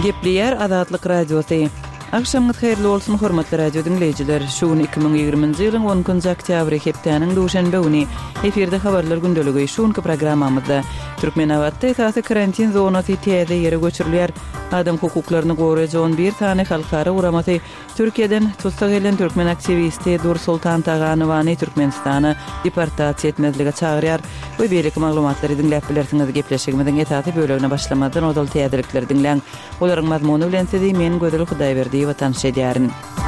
Gepleyer Azatlyk Radiosu. Akşamınız hayırlı olsun hormatly radio dinleyijiler. Şuun 2020-nji ýylyň 10-njy oktýabry hepdeniň duşanby güni eferde habarlar gündöligi şuunky programmamyzda Türkmenawatda esasy karantin zonasy täze ýere göçürilýär. Adam hukuklaryny goraýan bir tane halkara uramasy Türkiýeden tutsa gelen türkmen aktivisti Dur Sultan Taganowany Türkmenistana deportasiýa etmezlige çagyrýar. Bu beýleki maglumatlary dinläp bilersiňiz. Gepleşigimiziň esasy bölegine başlamadan odal täzelikleri dinleň. Olaryň mazmuny bilen sizi men Gödel Hudaýberdi watan şedýärin.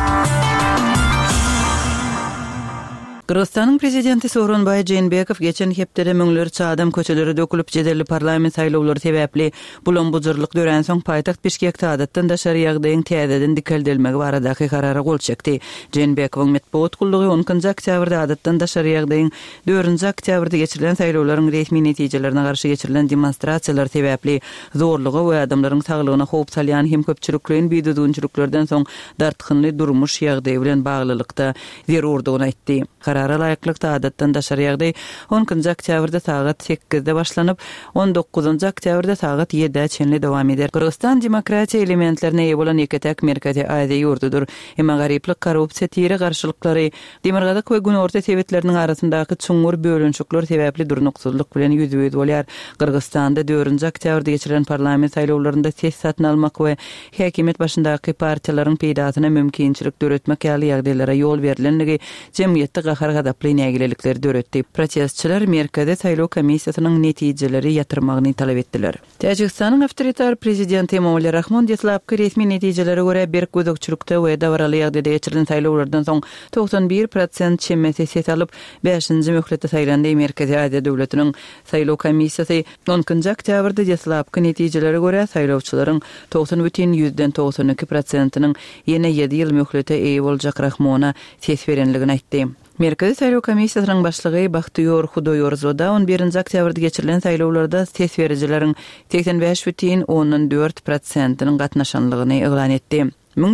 Kırgızstanyň prezidenti Sooronbay Jeenbekow geçen hepdede müňleri çadam köçeleri dökülüp jederli parlament saýlawlary sebäpli bulanbujyrlyk dören soň paýtaxt Bişkekde adatdan daşary ýagdaýyň täzeden dikeldelmegi baradaky karara gol çekdi. Jeenbekowyň medpuat gullugy 10-njy oktýabrda adatdan daşary ýagdaýyň 4-nji oktýabrda geçirilen saýlawlaryň resmi netijelerine garşy geçirilen demonstrasiýalar sebäpli zorlugy we adamlaryň saglygyna howp salýan hem köpçülikliň biýdüdünçülüklerden soň dartykynly durmuş ýagdaýy bilen baglylykda zerurdygyny aýtdy. Karara laýyklykda adatdan daşary ýagdaý 10-njy oktýabrda saat 8-de başlanyp 19-njy oktýabrda saat 7-de çenli dowam eder. Kırgızstan demokratiýa elementlerine ýa bolan ýeketek Merkezi Aziýa ýurdudur. Emma garyplyk, korrupsiýa, tiri garşylyklary, demirgazyk we gün orta sebäpleriniň arasyndaky çuňur bölünçükler sebäpli durnuksyzlyk bilen ýüzüýüz bolýar. Kırgızstanda 4-nji oktýabrda geçirilen parlament saýlawlarynda ses satyn almak we häkimet başyndaky partiýalaryň peýdasyna mümkinçilik döretmek ýaly ýagdaýlara ýol berilenligi jemgyýetde gargadaply nägilelikleri döretdi. Protestçiler Merkezi saýlaw komissiýasynyň netijeleri ýatyrmagyny talap etdiler. Täjikistanyň awtoritar prezidenti Emomali Rahmon detlapky resmi netijelere görä bir gözükçülükde we dawraly ýagdaýda geçirilen saýlawlardan soň 91% çemmesi ses alyp 5-nji möhletde saýlandy. Merkezi Aziýa döwletiniň saýlaw komissiýasy 10-njy oktýabrda detlapky netijelere görä saýlawçylaryň 90,92%-nyň ýene 7 ýyl möhlete eýe boljak Rahmona ses berenligini aýtdy. Merkezi saýlaw komissiýasynyň başlygy Bahtyyor Hudoýorzoda 11-nji oktýabrda geçirilen saýlawlarda ses berijileriň 85,4%-nyň gatnaşanlygyny eglan etdi.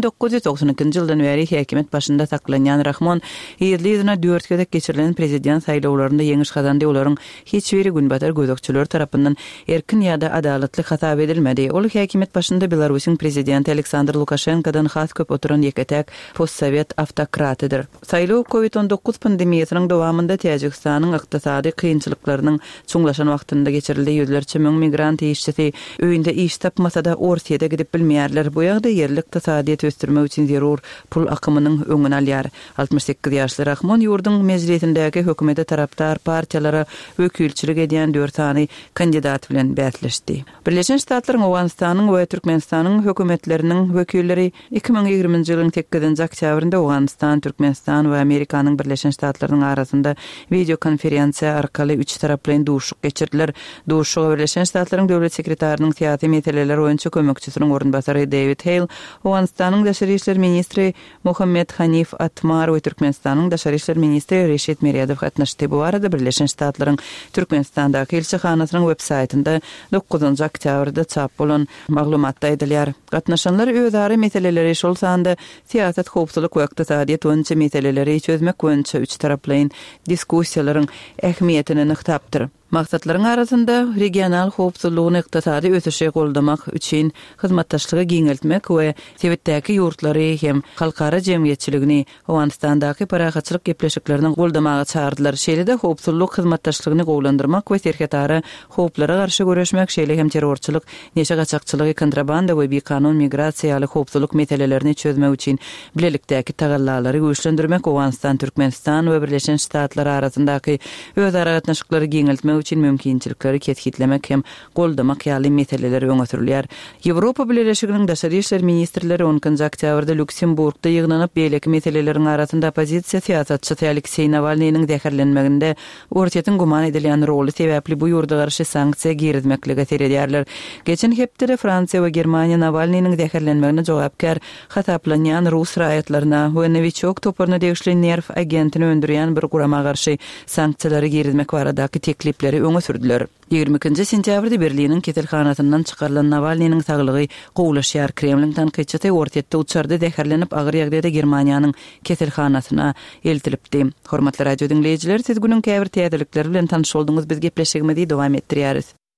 1992-nji ýyldan beri häkimet başynda saklanýan Rahmon ýerli 4 gezek geçirilen prezident saýlawlarynda ýeňiş kazandy. Olaryň hiç biri günbatar gözükçüler tarapyndan erkin ýa-da adalatly hasap edilmedi. Ol häkimet başynda Belarusyň prezidenti Aleksandr Lukashenkodan has köp oturan ýeketek postsowet awtokratydyr. Saýlaw COVID-19 pandemiýasynyň dowamında Täjikistanyň ykdysady kynçylyklarynyň çuňlaşan wagtynda geçirildi. Ýüzlerçe müň migrant işçisi öýünde iş tapmasada Orsiýada gidip bilmeýärler. Bu ýagdaý yerlik ykdysady östürmek üçin zerur pul akymynyň öňüne alýar. 68 ýaşly Rahmon ýurduň mejlisindäki hökümete taraptar partiýalara wekilçilik edýän 4 tany kandidat bilen bäsleşdi. Birleşen Ştatlaryň Owganystanyň we Türkmenistanyň hökümetleriniň wekilleri 2020-nji ýylyň 8-nji oktýabrynda Owganystan, Türkmenistan we Amerikanyň Birleşen Ştatlarynyň arasynda video konferensiýa arkaly 3 taraply duşuk geçirdiler. Duşuga Birleşen Ştatlaryň döwlet sekretarinyň syýasy meseleler boýunça kömekçisiniň orunbasary David Hale, Owganystanyň daşary işler ministri Mohammed Hanif Atmar we Türkmenistanyň daşary işler ministri Reşit Meriadow gatnaşdy. Bu arada Birleşen Ştatlaryň Türkmenistandaky elçixanasynyň web-saytynda 9-njy oktýabrda çap bolan maglumatda edilýär. Gatnaşanlar özary meseleleri şol sanda siýasat, howpsuzlyk we ykdysadyýat boýunça meseleleri çözmek boýunça 3 taraply diskussiýalaryň ähmiýetini nyktapdyr. Maksatlaryň arasynda regional howpsuzlygyny ykdysady ösüşe goldamak üçin hyzmatdaşlygy giňeltmek we sebätdäki ýurtlary hem halkara jemgyýetçiligini Owganystandaky paragatçylyk gepleşiklerini goldamagy çağırdylar. Şeýle-de howpsuzlyk hyzmatdaşlygyny gowlandyrmak we terhetara howplara garşy göreşmek, şeýle hem terrorçylyk, neşe gaçakçylygy, kontrabanda we bekanun migrasiýaly howpsuzlyk meselelerini çözmek üçin bilelikdäki tagallalary güýçlendirmek Owganystan, Türkmenistan we Birleşen Ştatlar arasyndaky özara gatnaşyklary giňeltmek üçin mümkinçilikleri ketgitlemek hem goldamak ýaly meseleler öňe sürülýär. Ýewropa Birleşiginiň daşary işler ministrleri 10-njy oktýabrda Lüksemburgda ýygnanyp beýleki meseleleriň arasynda opozisiýa siýasatçysy Aleksey Navalnyň däherlenmeginde ortaýatyň guman edilýän roly sebäpli bu ýurda garşy sanksiýa girizmeklige seredýärler. Geçen hepde Fransiýa we Germaniýa Navalnyň däherlenmegine jogapkar hasaplanýan Rus raýatlaryna we Novichok topuryny degişli nerv agentini öndürýän bir gurama garşy sanksiýalary girizmek baradaky teklipleri öňe sürdüler. 22-nji sentýabrda Berliniň ketelhanasyndan çykarylan Navalnyň saglygy gowlaşýar. Kremlin tanqidçisi ortaýatda uçarda däherlenip agyr ýagdaýda Germaniýanyň ketelhanasyna eltilipdi. Hormatly radio dinleýijiler, siz günüň käbir täzelikleri bilen tanyş boldyňyz. Biz gepleşigimizi dowam etdirýäris.